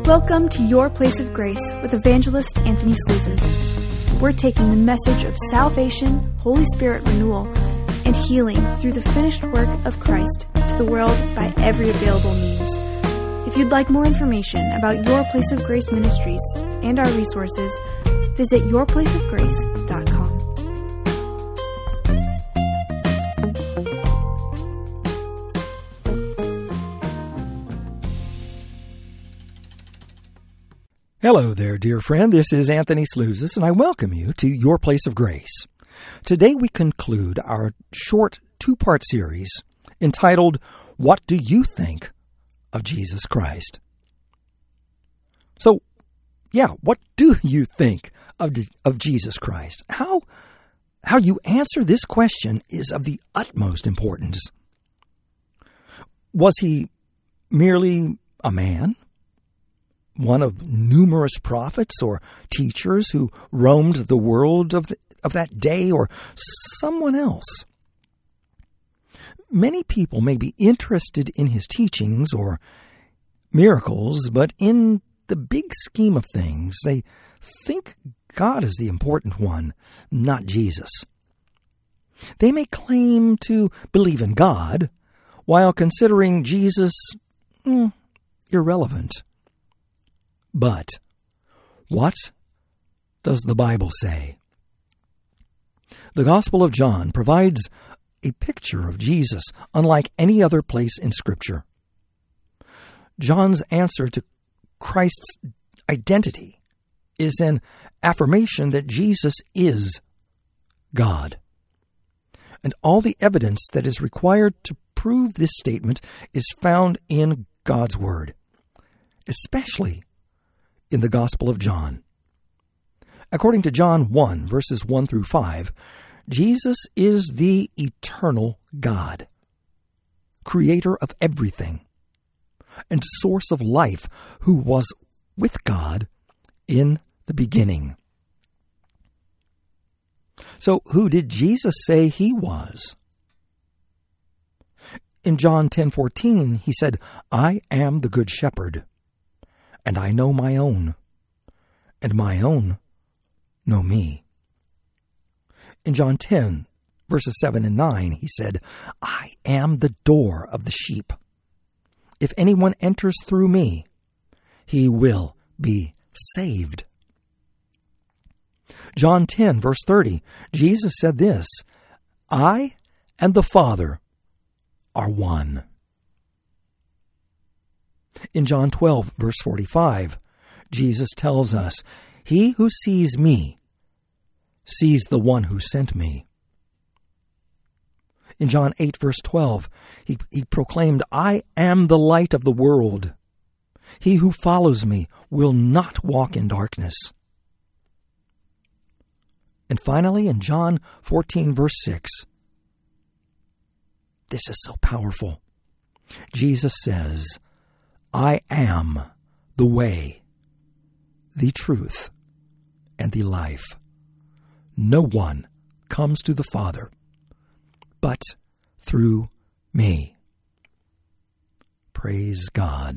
Welcome to Your Place of Grace with Evangelist Anthony Slouzes. We're taking the message of salvation, Holy Spirit renewal, and healing through the finished work of Christ to the world by every available means. If you'd like more information about Your Place of Grace Ministries and our resources, visit yourplaceofgrace.com. Hello there, dear friend. This is Anthony Slouzes, and I welcome you to Your Place of Grace. Today we conclude our short two-part series entitled, What Do You Think of Jesus Christ? So, what do you think of Jesus Christ? How you answer this question is of the utmost importance. Was he merely a man? One of numerous prophets or teachers who roamed the world of that day, or someone else? Many people may be interested in his teachings or miracles, but in the big scheme of things, they think God is the important one, not Jesus. They may claim to believe in God while considering Jesus irrelevant. But what does the Bible say? The Gospel of John provides a picture of Jesus unlike any other place in Scripture. John's answer to Christ's identity is an affirmation that Jesus is God. And all the evidence that is required to prove this statement is found in God's Word, especially in the Gospel of John. According to John 1, verses 1 through 5, Jesus is the eternal God, creator of everything, and source of life, who was with God in the beginning. So, who did Jesus say he was? In John 10:14, he said, I am the good shepherd, and I know my own, and my own know me. In John 10, verses 7 and 9, he said, I am the door of the sheep. If anyone enters through me, he will be saved. John 10, verse 30, Jesus said this, I and the Father are one. In John 12, verse 45, Jesus tells us, He who sees me sees the one who sent me. In John 8, verse 12, he proclaimed, I am the light of the world. He who follows me will not walk in darkness. And finally, in John 14, verse 6, this is so powerful. Jesus says, I am the way, the truth, and the life. No one comes to the Father but through me. Praise God.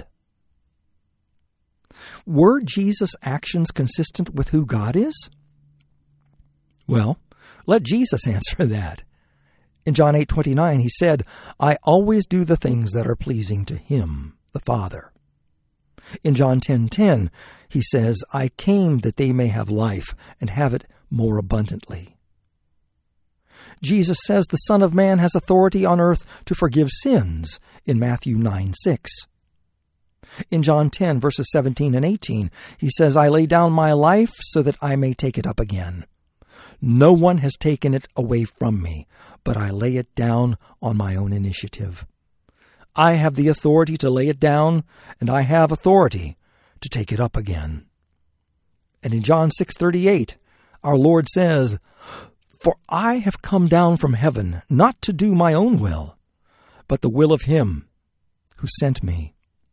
Were Jesus' actions consistent with who God is? Well, let Jesus answer that. In John 8:29, he said, I always do the things that are pleasing to him, the Father. In John 10:10, he says, I came that they may have life and have it more abundantly. Jesus says the Son of Man has authority on earth to forgive sins in Matthew 9:6. In John 10, verses 17 and 18, he says, I lay down my life so that I may take it up again. No one has taken it away from me, but I lay it down on my own initiative. I have the authority to lay it down, and I have authority to take it up again. And in John 6:38, our Lord says, For I have come down from heaven, not to do my own will, but the will of him who sent me.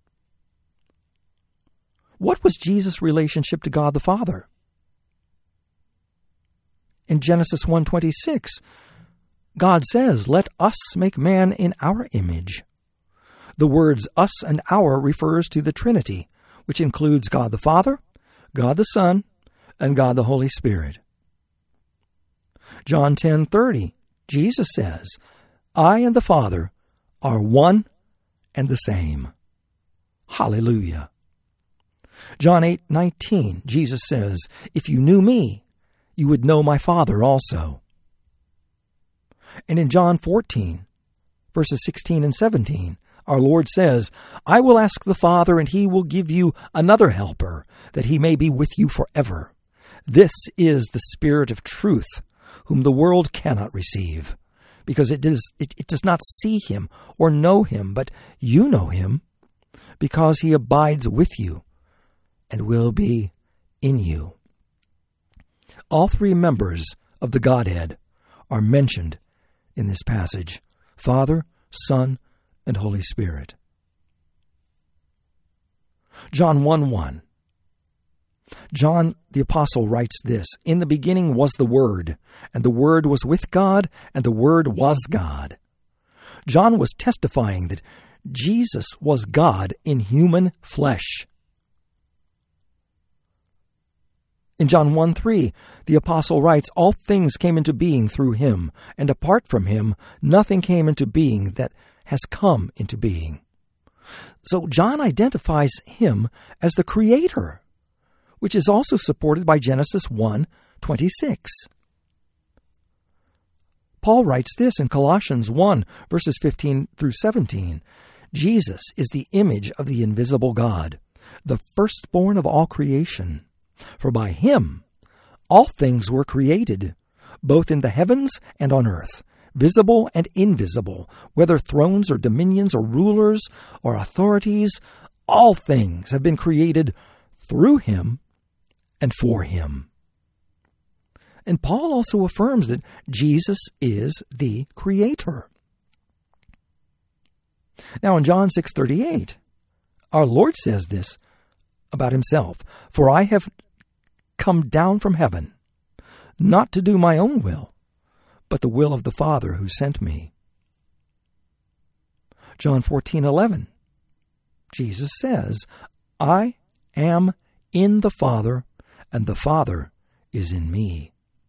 What was Jesus' relationship to God the Father? In Genesis 1:26, God says, Let us make man in our image. The words us and our refers to the Trinity, which includes God the Father, God the Son, and God the Holy Spirit. John 10:30, Jesus says, I and the Father are one and the same. Hallelujah. John 8:19, Jesus says, if you knew me, you would know my Father also. And in John 14, verses 16 and 17, our Lord says, I will ask the Father, and he will give you another helper, that he may be with you forever. This is the Spirit of truth, whom the world cannot receive, because it does not see him or know him, but you know him, because he abides with you and will be in you. All three members of the Godhead are mentioned in this passage: Father, Son, and Holy Spirit. John 1:1. John the Apostle writes this: In the beginning was the Word, and the Word was with God, and the Word was God. John was testifying that Jesus was God in human flesh. In John 1:3, the Apostle writes, All things came into being through him, and apart from him, nothing came into being that has come into being. So John identifies him as the Creator, which is also supported by Genesis 1:26. Paul writes this in Colossians 1, verses 15 through 17. Jesus is the image of the invisible God, the firstborn of all creation. For by him all things were created, both in the heavens and on earth, visible and invisible, whether thrones or dominions or rulers or authorities, all things have been created through him and for him. And Paul also affirms that Jesus is the Creator. Now in John 6:38, our Lord says this about himself: For I have come down from heaven, not to do my own will, but the will of the Father who sent me. John 14:11, Jesus says, I am in the Father, and the Father is in me.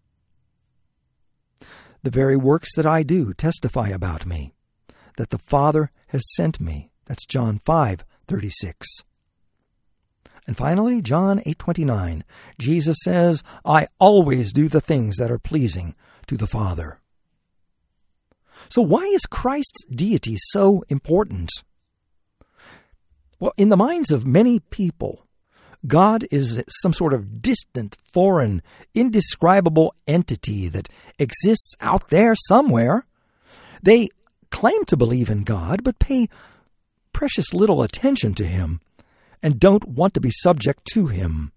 The very works that I do testify about me, that the Father has sent me. That's John 5:36. And finally, John 8:29, Jesus says, I always do the things that are pleasing to the Father. So why is Christ's deity so important? Well, in the minds of many people, God is some sort of distant, foreign, indescribable entity that exists out there somewhere. They claim to believe in God, but pay precious little attention to him and don't want to be subject to him.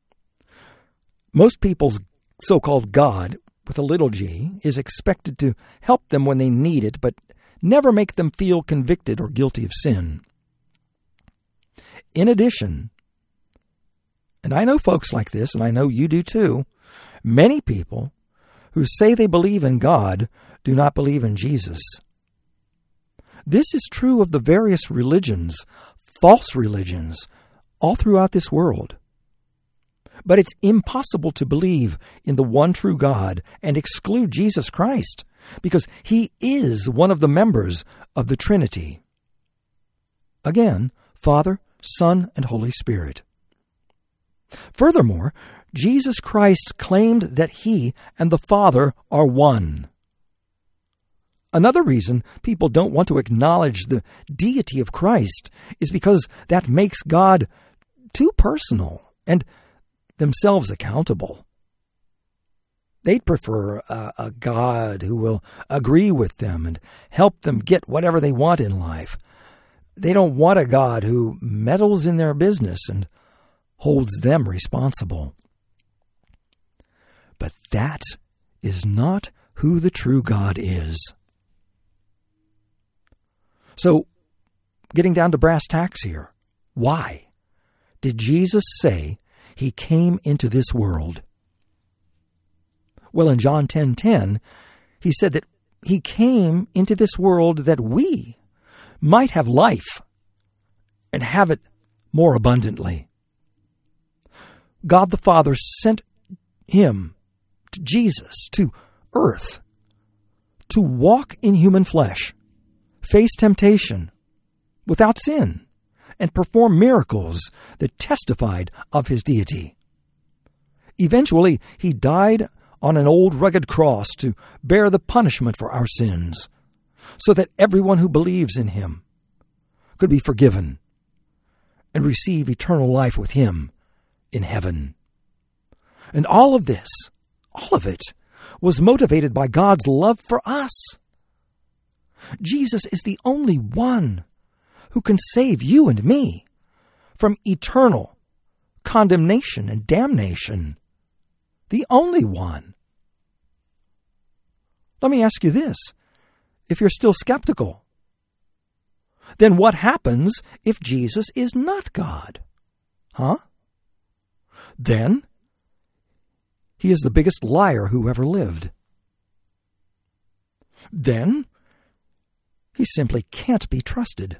Most people's so-called God, with a little g, is expected to help them when they need it, but never make them feel convicted or guilty of sin. In addition, and I know folks like this, and I know you do too, many people who say they believe in God do not believe in Jesus. This is true of the various religions, false religions, all throughout this world. But it's impossible to believe in the one true God and exclude Jesus Christ, because he is one of the members of the Trinity. Again, Father, Son, and Holy Spirit. Furthermore, Jesus Christ claimed that he and the Father are one. Another reason people don't want to acknowledge the deity of Christ is because that makes God too personal and themselves accountable. They'd prefer a God who will agree with them and help them get whatever they want in life. They don't want a God who meddles in their business and holds them responsible. But that is not who the true God is. So, getting down to brass tacks here, why did Jesus say he came into this world? Well, in John 10:10, he said that he came into this world that we might have life and have it more abundantly. God the Father sent him, to Jesus, to earth, to walk in human flesh, face temptation without sin, and perform miracles that testified of his deity. Eventually, he died on an old rugged cross to bear the punishment for our sins, so that everyone who believes in him could be forgiven and receive eternal life with him in heaven. And all of this, all of it, was motivated by God's love for us. Jesus is the only one who can save you and me from eternal condemnation and damnation. The only one. Let me ask you this. If you're still skeptical, then what happens if Jesus is not God? Then he is the biggest liar who ever lived. Then he simply can't be trusted.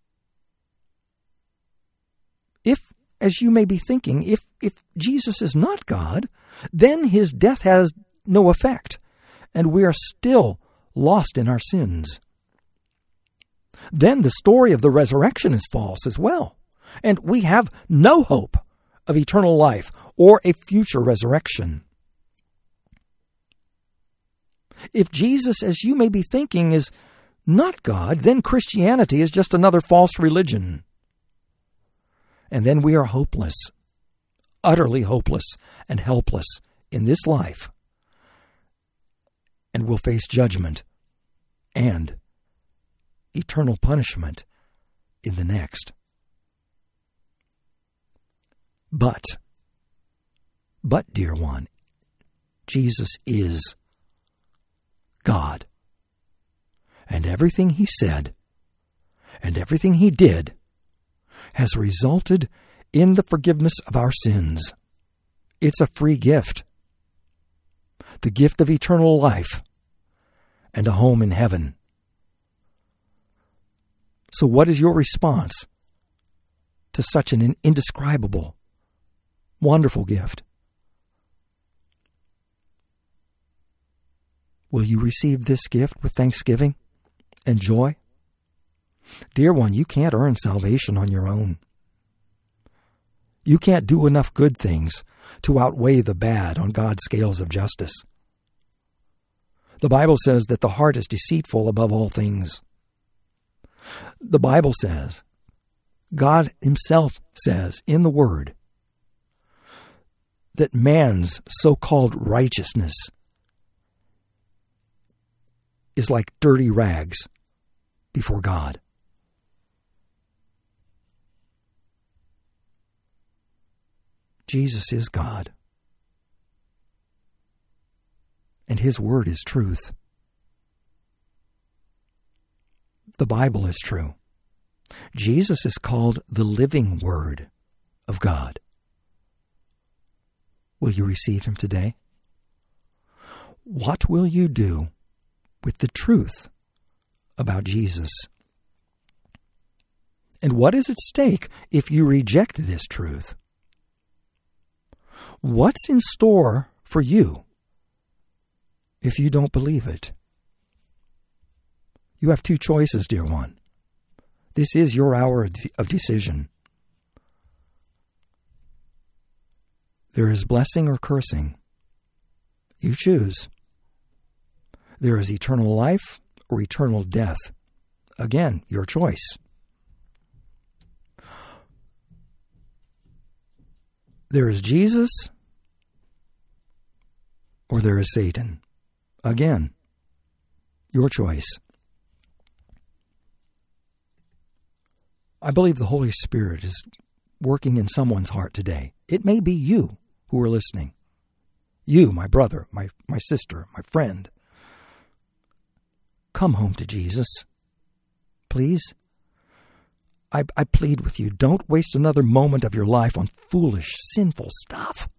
If, as you may be thinking, if Jesus is not God, then his death has no effect, and we are still lost in our sins. Then the story of the resurrection is false as well, and we have no hope of eternal life or a future resurrection. If Jesus, as you may be thinking, is not God, then Christianity is just another false religion. And then we are hopeless, utterly hopeless and helpless in this life, and will face judgment and eternal punishment in the next. But, dear one, Jesus is God. And everything he said and everything he did has resulted in the forgiveness of our sins. It's a free gift. The gift of eternal life and a home in heaven. So what is your response to such an indescribable, wonderful gift? Will you receive this gift with thanksgiving and joy? Dear one, you can't earn salvation on your own. You can't do enough good things to outweigh the bad on God's scales of justice. The Bible says that the heart is deceitful above all things. The Bible says, God himself says in the Word, that man's so-called righteousness is like dirty rags before God. Jesus is God, and his word is truth. The Bible is true. Jesus is called the living Word of God. Will you receive him today? What will you do with the truth about Jesus? And what is at stake if you reject this truth? What's in store for you if you don't believe it? You have two choices, dear one. This is your hour of decision. There is blessing or cursing. You choose. There is eternal life or eternal death. Again, your choice. There is Jesus or there is Satan. Again, your choice. I believe the Holy Spirit is working in someone's heart today. It may be you who are listening. You, my brother, my sister, my friend. Come home to Jesus. Please. I plead with you, don't waste another moment of your life on foolish, sinful stuff.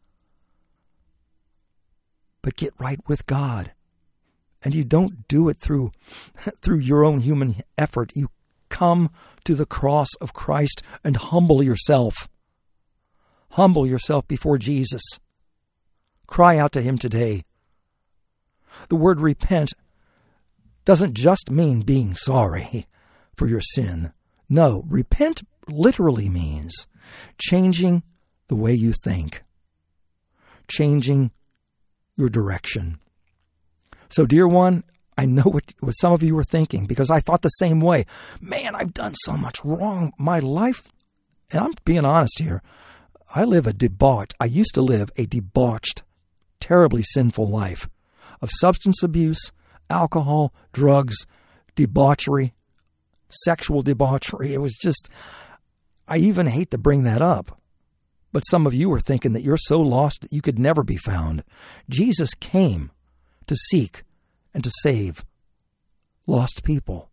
But get right with God. And you don't do it through your own human effort. You come to the cross of Christ and humble yourself. Humble yourself before Jesus. Cry out to him today. The word repent doesn't just mean being sorry for your sin. No, repent literally means changing the way you think, changing your direction. So, dear one, I know what some of you are thinking, because I thought the same way. Man, I've done so much wrong. My life, and I'm being honest here, I used to live a debauched, terribly sinful life of substance abuse, alcohol, drugs, debauchery, sexual debauchery. It was just, I even hate to bring that up. But some of you are thinking that you're so lost that you could never be found. Jesus came to seek and to save lost people.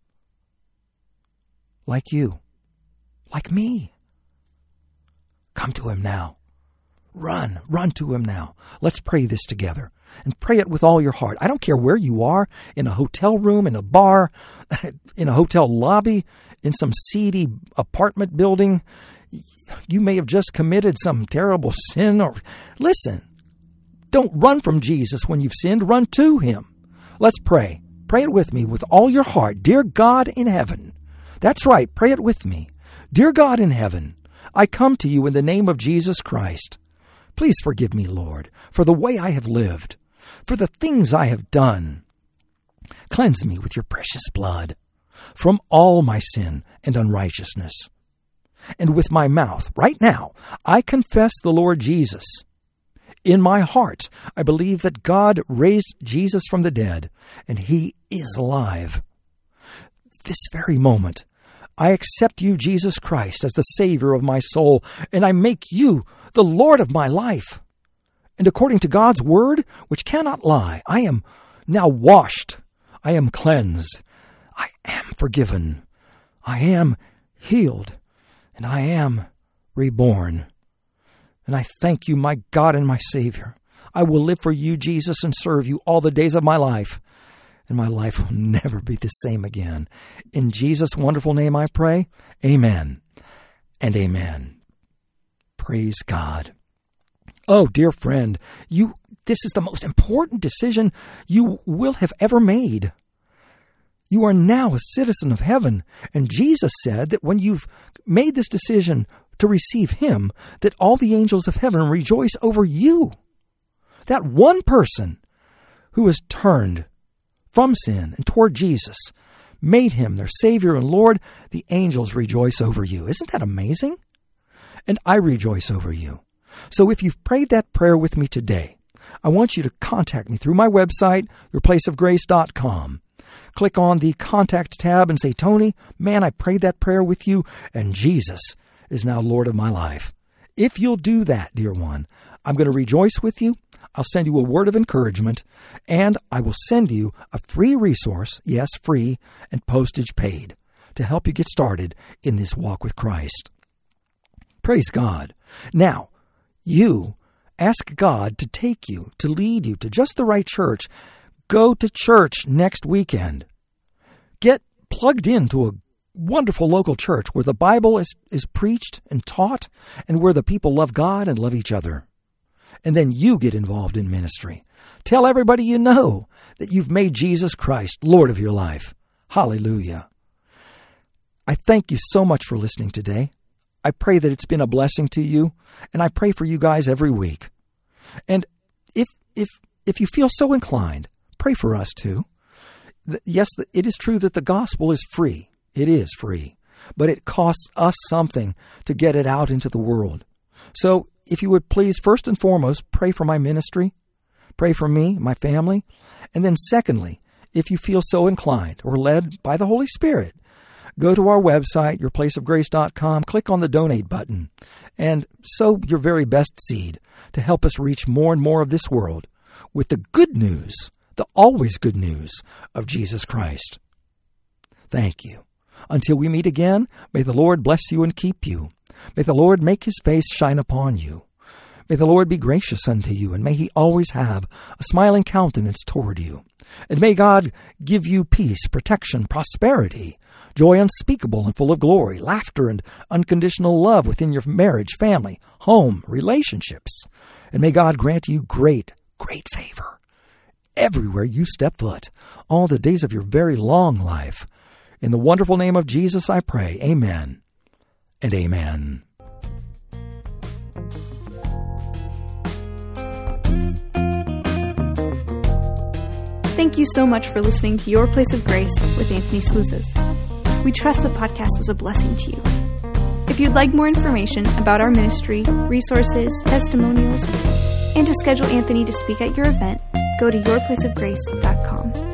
Like you. Like me. Come to him now. Run to him now. Let's pray this together. And pray it with all your heart. I don't care where you are, in a hotel room, in a bar, in a hotel lobby, in some seedy apartment building. You may have just committed some terrible sin. Listen, don't run from Jesus when you've sinned. Run to him. Let's pray. Pray it with me with all your heart. Dear God in heaven. That's right. Pray it with me. Dear God in heaven, I come to you in the name of Jesus Christ. Please forgive me, Lord, for the way I have lived, for the things I have done. Cleanse me with your precious blood from all my sin and unrighteousness. And with my mouth, right now, I confess the Lord Jesus. In my heart, I believe that God raised Jesus from the dead, and he is alive. This very moment, I accept you, Jesus Christ, as the Savior of my soul, and I make you the Lord of my life. And according to God's word, which cannot lie, I am now washed. I am cleansed. I am forgiven. I am healed. And I am reborn. And I thank you, my God and my Savior. I will live for you, Jesus, and serve you all the days of my life. And my life will never be the same again. In Jesus' wonderful name I pray. Amen and amen. Praise God. Oh, dear friend, this is the most important decision you will have ever made. You are now a citizen of heaven, and Jesus said that when you've made this decision to receive him, that all the angels of heaven rejoice over you. That one person who has turned from sin and toward Jesus, made him their Savior and Lord, the angels rejoice over you. Isn't that amazing? And I rejoice over you. So if you've prayed that prayer with me today, I want you to contact me through my website, yourplaceofgrace.com. Click on the Contact tab and say, Tony, man, I prayed that prayer with you, and Jesus is now Lord of my life. If you'll do that, dear one, I'm going to rejoice with you. I'll send you a word of encouragement, and I will send you a free resource, yes, free, and postage paid, to help you get started in this walk with Christ. Praise God. Now, you ask God to take you, to lead you to just the right church. Go to church next weekend. Get plugged into a wonderful local church where the Bible is preached and taught, and where the people love God and love each other. And then you get involved in ministry. Tell everybody you know that you've made Jesus Christ Lord of your life. Hallelujah. I thank you so much for listening today. I pray that it's been a blessing to you, and I pray for you guys every week. And if you feel so inclined, pray for us too. Yes, it is true that the gospel is free. It is free. But it costs us something to get it out into the world. So if you would please, first and foremost, pray for my ministry. Pray for me, my family. And then secondly, if you feel so inclined or led by the Holy Spirit, go to our website, yourplaceofgrace.com, click on the donate button, and sow your very best seed to help us reach more and more of this world with the good news, the always good news of Jesus Christ. Thank you. Until we meet again, may the Lord bless you and keep you. May the Lord make his face shine upon you. May the Lord be gracious unto you, and may he always have a smiling countenance toward you. And may God give you peace, protection, prosperity joy unspeakable and full of glory, laughter and unconditional love within your marriage, family, home, relationships. And may God grant you great, great favor everywhere you step foot, all the days of your very long life. In the wonderful name of Jesus I pray, amen and amen. Thank you so much for listening to Your Place of Grace with Anthony Slouzes. We trust the podcast was a blessing to you. If you'd like more information about our ministry, resources, testimonials, and to schedule Anthony to speak at your event, go to yourplaceofgrace.com.